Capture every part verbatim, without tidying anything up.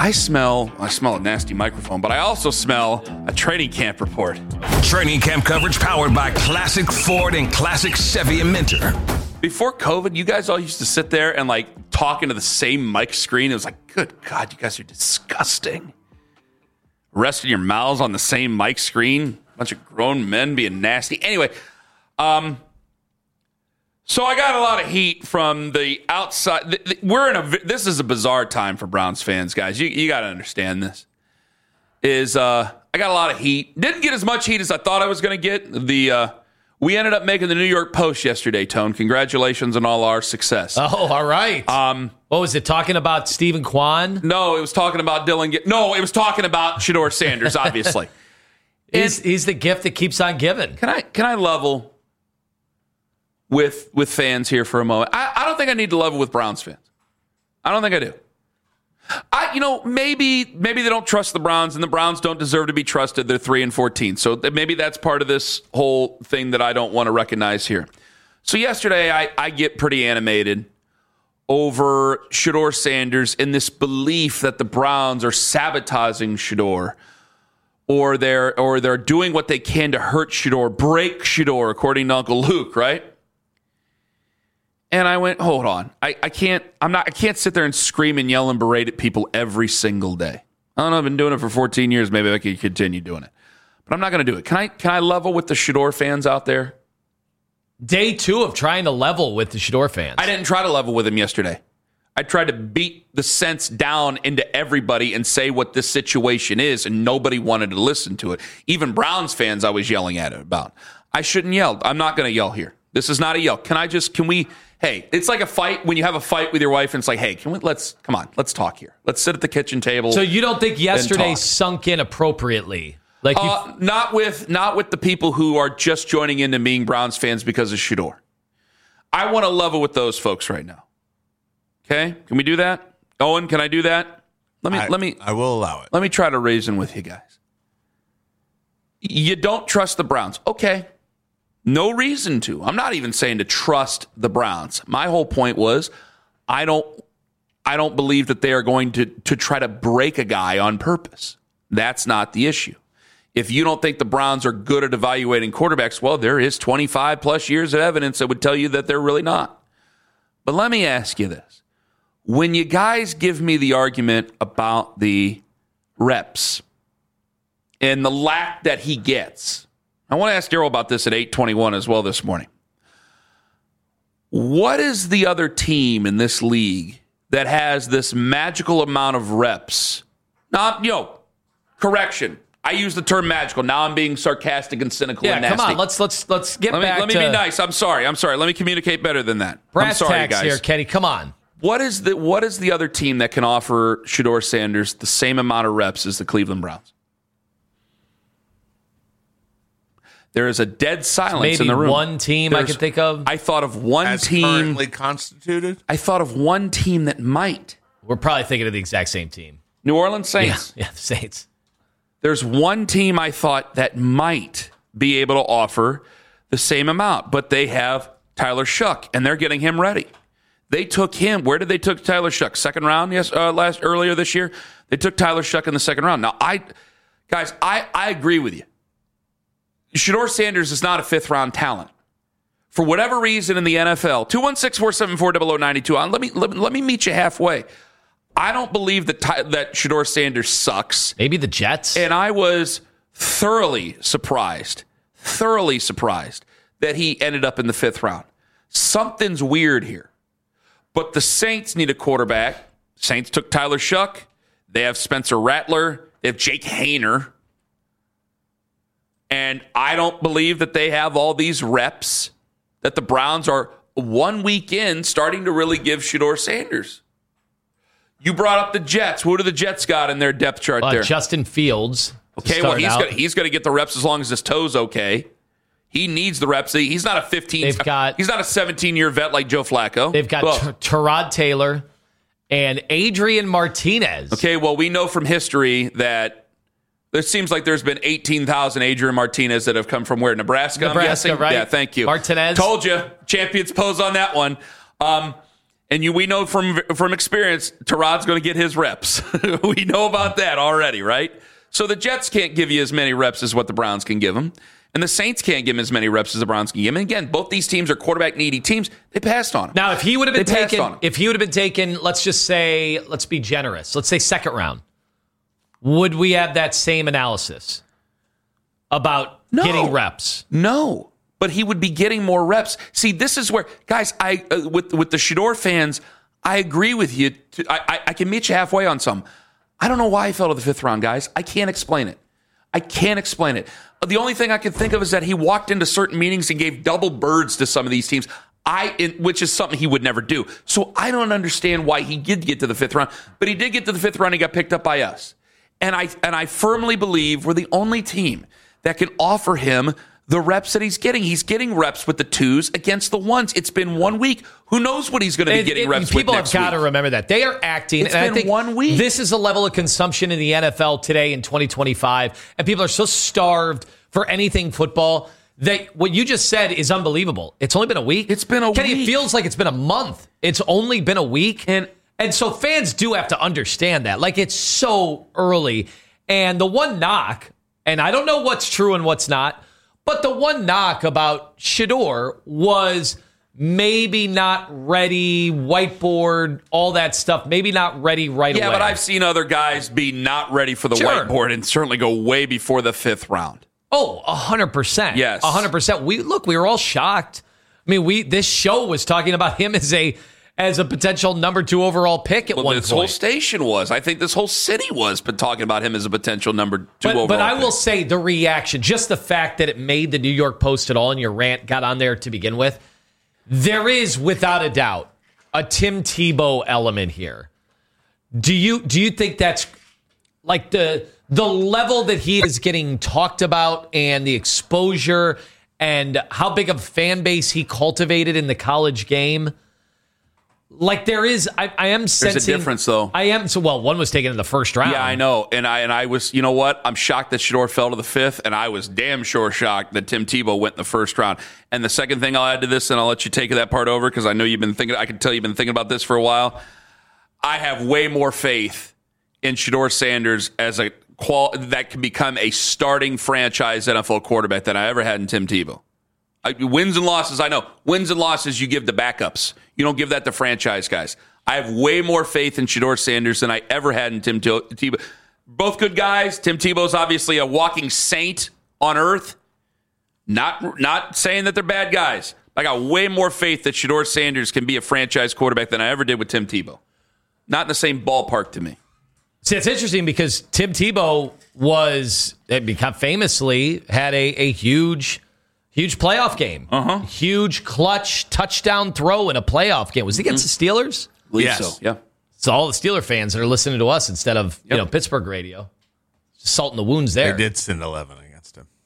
I smell, I smell a nasty microphone, but I also smell a training camp report. Training camp coverage powered by Classic Ford and Classic Chevy and Minter. Before COVID, you guys all used to sit there and like talk into the same mic screen. It was like, good God, you guys are disgusting. Resting your mouths on the same mic screen. A bunch of grown men being nasty. Anyway, um, so I got a lot of heat from the outside. We're in a, this is a bizarre time for Browns fans, guys. You, you got to understand this. Is, uh, I got a lot of heat. Didn't get as much heat as I thought I was going to get. The, uh, We ended up making the New York Post yesterday, Tone. Congratulations on all our success. Oh, all right. Um, what was it, talking about Stephen Kwan? No, it was talking about Dylan. G- no, it was talking about Shedeur Sanders, obviously. he's, he's the gift that keeps on giving. Can I can I level with with fans here for a moment? I, I don't think I need to level with Browns fans. I don't think I do. I, you know, maybe maybe they don't trust the Browns, and the Browns don't deserve to be trusted. They're three and fourteen, so maybe that's part of this whole thing that I don't want to recognize here. So yesterday, I, I get pretty animated over Shedeur Sanders in this belief that the Browns are sabotaging Shedeur, or they're or they're doing what they can to hurt Shedeur, break Shedeur, according to Uncle Luke, right? And I went, hold on. I, I can't I'm not I can't sit there and scream and yell and berate at people every single day. I don't know, I've been doing it for fourteen years. Maybe I can continue doing it. But I'm not going to do it. Can I can I level with the Shedeur fans out there? Day two of trying to level with the Shedeur fans. I didn't try to level with him yesterday. I tried to beat the sense down into everybody and say what this situation is, and nobody wanted to listen to it. Even Browns fans I was yelling at it about. I shouldn't yell. I'm not going to yell here. This is not a yell. Can I just, can we... Hey, it's like a fight when you have a fight with your wife and it's like, hey, can we, let's, come on, let's talk here. Let's sit at the kitchen table. So you don't think yesterday sunk in appropriately? Like you uh, not with, not with the people who are just joining into being Browns fans because of Shedeur. I want to level with those folks right now. Okay? Can we do that? Owen, can I do that? Let me, I, let me, I will allow it. Let me try to reason with you guys. You don't trust the Browns. Okay. No reason to. I'm not even saying to trust the Browns. My whole point was I don't I don't believe that they are going to, to try to break a guy on purpose. That's not the issue. If you don't think the Browns are good at evaluating quarterbacks, well, there is twenty-five plus years of evidence that would tell you that they're really not. But let me ask you this. When you guys give me the argument about the reps and the lack that he gets, I want to ask Daryl about this at eight twenty-one as well this morning. What is the other team in this league that has this magical amount of reps? Now, you know, correction. I use the term magical. Now I'm being sarcastic and cynical yeah, and nasty. come on. Let's let's let's get let me, back let me to be nice. I'm sorry. I'm sorry. Let me communicate better than that. brass I'm sorry, tacks guys. here, Kenny. Come on. What is the what is the other team that can offer Shedeur Sanders the same amount of reps as the Cleveland Browns? There is a dead silence Maybe in the room. one team There's, I can think of. I thought of one As team. currently constituted? I thought of one team that might. We're probably thinking of the exact same team. New Orleans Saints. Yeah, yeah, the Saints. There's one team I thought that might be able to offer the same amount, but they have Tyler Shuck, and they're getting him ready. They took him. Where did they took Tyler Shuck? Second round, yes, uh, last earlier this year. They took Tyler Shuck in the second round. Now, I, guys, I, I agree with you. Shedeur Sanders is not a fifth-round talent. For whatever reason in the N F L, two one six, four seven four, zero zero nine two. Let me, let, let me meet you halfway. I don't believe that Ty, that Shedeur Sanders sucks. Maybe the Jets. And I was thoroughly surprised, thoroughly surprised that he ended up in the fifth round. Something's weird here. But the Saints need a quarterback. Saints took Tyler Shuck. They have Spencer Rattler. They have Jake Haener. And I don't believe that they have all these reps that the Browns are one week in starting to really give Shedeur Sanders. You brought up the Jets. Who do the Jets got in their depth chart uh, there? Justin Fields. Okay, well, he's gonna, he's going to get the reps as long as his toe's okay. He needs the reps. He's not a fifteen. They've got, he's not a seventeen-year vet like Joe Flacco. They've got well, T- Tyrod Taylor and Adrian Martinez. Okay, well, we know from history that there seems like there's been eighteen thousand Adrian Martinez that have come from where? Nebraska, Nebraska, I'm guessing? right? Yeah, thank you. Martinez. Told you. Champions pose on that one. Um, And you, we know from from experience, Tyrod's going to get his reps. We know about that already, right? So the Jets can't give you as many reps as what the Browns can give them. And the Saints can't give him as many reps as the Browns can give him. And again, both these teams are quarterback-needy teams. They passed on him. Now, if he would have been They passed on taken, him. if he would have been taken, let's just say, let's be generous. Let's say second round. Would we have that same analysis about No. getting reps? No, but he would be getting more reps. See, this is where, guys, I uh, with with the Shedeur fans, I agree with you. To, I, I, I can meet you halfway on some. I don't know why he fell to the fifth round, guys. I can't explain it. I can't explain it. The only thing I can think of is that he walked into certain meetings and gave double birds to some of these teams. I, in, which is something he would never do. So I don't understand why he did get to the fifth round, but he did get to the fifth round. He got picked up by us, and I and I firmly believe we're the only team that can offer him the reps that he's getting. He's getting reps with the twos against the ones. It's been one week. Who knows what he's going to be It- getting it- reps people with next have got to week? remember that they are acting. It's and been I think one week. This is a level of consumption in the N F L today in twenty twenty-five, and people are so starved for anything football. That what you just said is unbelievable. It's only been a week. It's been a Kenny, week. It feels like it's been a month. It's only been a week, and and so fans do have to understand that. Like, it's so early, and the one knock, and I don't know what's true and what's not, but the one knock about Shedeur was maybe not ready, whiteboard, all that stuff. Maybe not ready right Yeah, away. but I've seen other guys be not ready for the Sure. whiteboard and certainly go way before the fifth round. Oh, one hundred percent. Yes. one hundred percent. We look, we were all shocked. I mean, we this show was talking about him as a as a potential number two overall pick at Well, one this point. whole station was. I think this whole city was but talking about him as a potential number two but, overall but I pick. will say the reaction, just the fact that it made the New York Post at all and your rant got on there to begin with, there is without a doubt a Tim Tebow element here. Do you do you think that's like the the level that he is getting talked about and the exposure and how big of a fan base he cultivated in the college game? Like there is, I, I am sensing a difference, though. I am so well. One was taken in the first round. Yeah, I know. And I and I was, you know what? I'm shocked that Shedeur fell to the fifth, and I was damn sure shocked that Tim Tebow went in the first round. And the second thing I'll add to this, and I'll let you take that part over because I know you've been thinking, I can tell you've been thinking about this for a while. I have way more faith in Shedeur Sanders as a qual that can become a starting franchise N F L quarterback than I ever had in Tim Tebow. I, wins and losses, I know. Wins and losses, you give the backups. You don't give that to franchise guys. I have way more faith in Shedeur Sanders than I ever had in Tim Tebow. Both good guys. Tim Tebow's obviously a walking saint on earth. Not, not saying that they're bad guys. I got way more faith that Shedeur Sanders can be a franchise quarterback than I ever did with Tim Tebow. Not in the same ballpark to me. See, it's interesting because Tim Tebow was, it become famously, had a, a huge, huge playoff game. Uh-huh. Huge clutch touchdown throw in a playoff game. Was it against the Steelers? Believe Yes. so. Yeah. So all the Steeler fans that are listening to us instead of you Yep. know Pittsburgh radio, salt in the wounds there. They did send eleven against him.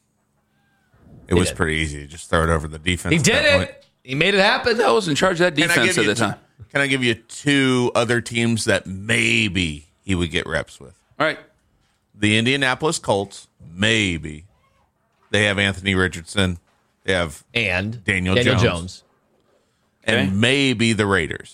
It was did. pretty easy. Just throw it over the defense. He at did that it. point. He made it happen. I was in charge of that Can I defense give at you the time. two- Can I give you two other teams that maybe he would get reps with? All right. The Indianapolis Colts, maybe. They have Anthony Richardson. They have And Daniel Jones. Jones. and Okay. maybe the Raiders.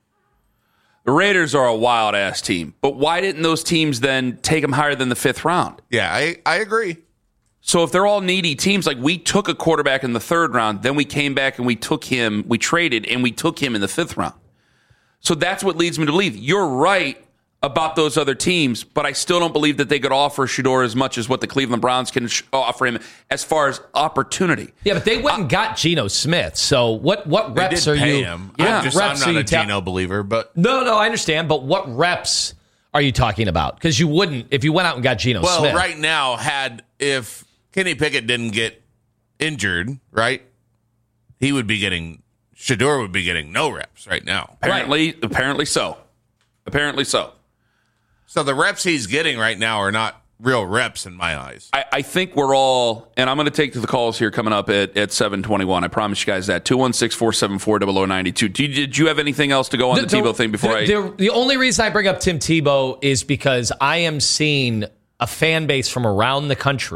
The Raiders are a wild ass team, but why didn't those teams then take them higher than the fifth round? Yeah, I, I agree. So if they're all needy teams, like we took a quarterback in the third round, then we came back and we took him, we traded and we took him in the fifth round. So that's what leads me to believe you're right about those other teams, but I still don't believe that they could offer Shedeur as much as what the Cleveland Browns can sh- offer him as far as opportunity. Yeah, but they went and got Geno Smith. So what what They reps did are pay you? him. Yeah. I'm, just, reps I'm are not you a ta- Geno believer, but No, no, I understand, but what reps are you talking about? Because you wouldn't if you went out and got Geno well, Smith. right now, had if Kenny Pickett didn't get injured, right, he would be getting Shedeur would be getting no reps right now. Apparently, apparently so. Apparently so. So the reps he's getting right now are not real reps in my eyes. I, I think we're all, and I'm going to take to the calls here coming up at, at seven twenty-one. I promise you guys that. two one six, four seven four, zero zero nine two. Did, did you have anything else to go on the, Tebow thing before the, I... The, the only reason I bring up Tim Tebow is because I am seeing a fan base from around the country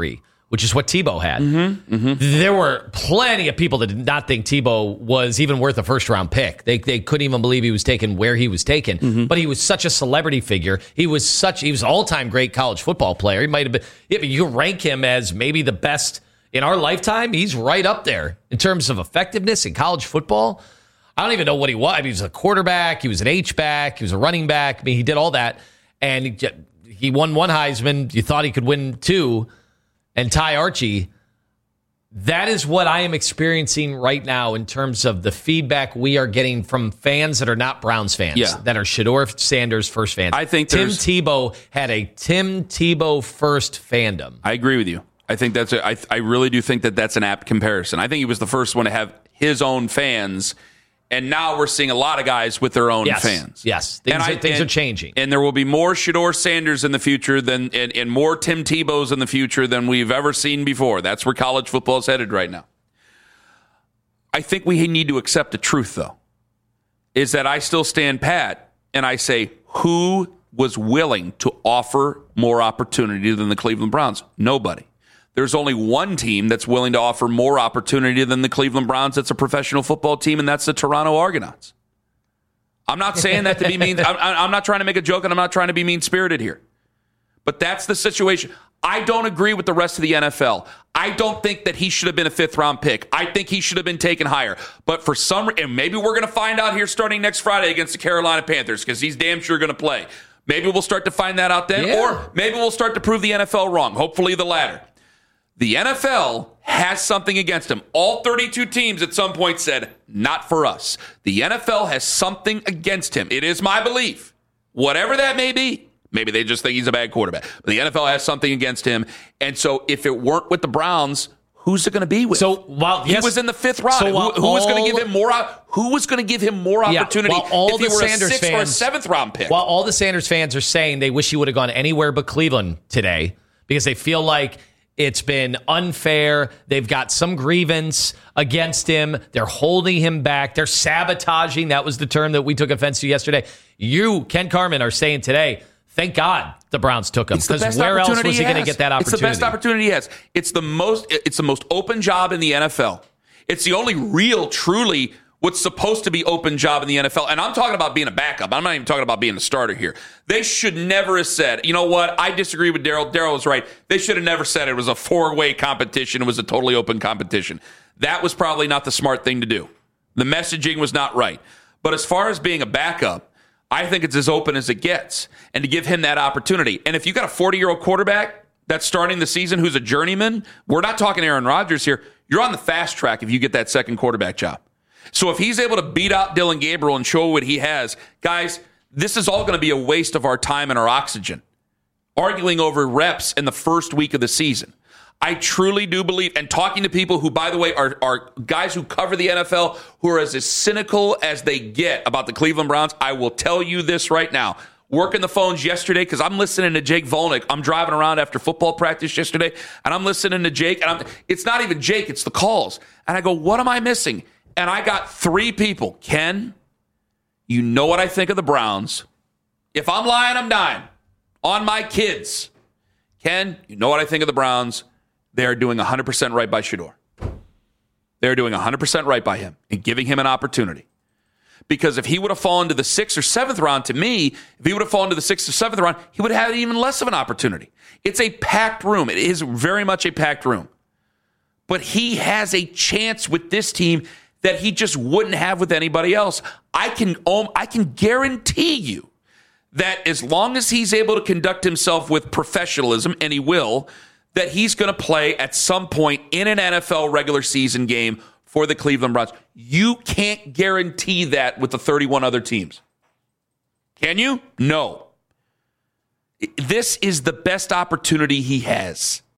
which is what Tebow had. Mm-hmm, mm-hmm. There were plenty of people that did not think Tebow was even worth a first-round pick. They they couldn't even believe he was taken where he was taken. Mm-hmm. But he was such a celebrity figure. He was such he was an all-time great college football player. He might have been. If you rank him as maybe the best in our lifetime, he's right up there in terms of effectiveness in college football. I don't even know what he was. I mean, he was a quarterback. He was an H-back. He was a running back. I mean, he did all that, and he, he won one Heisman. You thought he could win two. And Ty Archie, that is what I am experiencing right now in terms of the feedback we are getting from fans that are not Browns fans, yeah. that are Shedeur Sanders first fans. I think Tim Tebow had a Tim Tebow first fandom. I agree with you. I think that's a, I, I really do think that that's an apt comparison. I think he was the first one to have his own fans. And now we're seeing a lot of guys with their own yes, fans. Yes, things, and are, I, things and, are changing. And there will be more Shedeur Sanders in the future than and, and more Tim Tebows in the future than we've ever seen before. That's where college football is headed right now. I think we need to accept the truth, though, is that I still stand pat, and I say, who was willing to offer more opportunity than the Cleveland Browns? Nobody. There's only one team that's willing to offer more opportunity than the Cleveland Browns. That's a professional football team, and that's the Toronto Argonauts. I'm not saying that to be mean. I'm, I'm not trying to make a joke, and I'm not trying to be mean-spirited here. But that's the situation. I don't agree with the rest of the N F L. I don't think that he should have been a fifth-round pick. I think he should have been taken higher. But for some reason, and maybe we're going to find out here starting next Friday against the Carolina Panthers because he's damn sure going to play. Maybe we'll start to find that out then, yeah. or maybe we'll start to prove the N F L wrong. Hopefully the latter. The N F L has something against him. All thirty-two teams at some point said, not for us. The N F L has something against him. It is my belief. Whatever that may be. Maybe they just think he's a bad quarterback. But the N F L has something against him. And so if it weren't with the Browns, who's it going to be with? So while he yes, was in the fifth round, so who, who all, was going to give him more? Who was going to give him more opportunity yeah, all if he the were Sanders a sixth fans, or a seventh round pick? While all the Sanders fans are saying they wish he would have gone anywhere but Cleveland today because they feel like it's been unfair. They've got some grievance against him. They're holding him back. They're sabotaging. That was the term that we took offense to yesterday. You, Ken Carman, are saying today, thank God the Browns took him, because where else was he going to get that opportunity? It's the best opportunity he has. It's the most. It's the most open job in the N F L. It's the only real, truly, what's supposed to be open job in the N F L. And I'm talking about being a backup. I'm not even talking about being a starter here. They should never have said, you know what? I disagree with Daryl. Daryl was right. They should have never said it was a four-way competition. It was a totally open competition. That was probably not the smart thing to do. The messaging was not right. But as far as being a backup, I think it's as open as it gets. And to give him that opportunity. And if you got a forty-year-old quarterback that's starting the season who's a journeyman, we're not talking Aaron Rodgers here. You're on the fast track if you get that second quarterback job. So if he's able to beat out Dylan Gabriel and show what he has, guys, this is all going to be a waste of our time and our oxygen. Arguing over reps in the first week of the season. I truly do believe, and talking to people who, by the way, are, are guys who cover the N F L, who are as, as cynical as they get about the Cleveland Browns, I will tell you this right now. Working the phones yesterday, because I'm listening to Jake Volnick. I'm driving around after football practice yesterday, and I'm listening to Jake, and I'm, it's not even Jake, it's the calls. And I go, what am I missing? And I got three people. Ken, you know what I think of the Browns. If I'm lying, I'm dying. On my kids. Ken, you know what I think of the Browns. They're doing one hundred percent right by Shedeur. They're doing one hundred percent right by him and giving him an opportunity. Because if he would have fallen to the sixth or seventh round, to me, if he would have fallen to the sixth or seventh round, he would have had even less of an opportunity. It's a packed room. It is very much a packed room. But he has a chance with this team that he just wouldn't have with anybody else. I can, um, I can guarantee you that as long as he's able to conduct himself with professionalism, and he will, that he's going to play at some point in an N F L regular season game for the Cleveland Browns. You can't guarantee that with the thirty-one other teams. Can you? No. This is the best opportunity he has.